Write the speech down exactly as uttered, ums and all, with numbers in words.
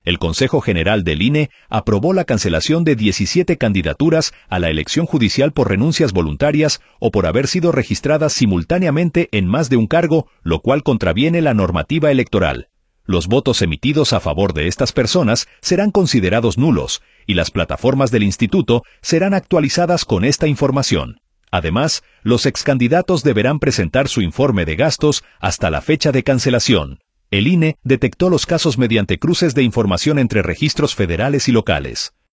El Consejo General del I N E aprobó la cancelación de diecisiete candidaturas a la elección judicial por renuncias voluntarias o por haber sido registradas simultáneamente en más de un cargo, lo cual contraviene la normativa electoral. Los votos emitidos a favor de estas personas serán considerados nulos y las plataformas del instituto serán actualizadas con esta información. Además, los excandidatos deberán presentar su informe de gastos hasta la fecha de cancelación. El I N E detectó los casos mediante cruces de información entre registros federales y locales.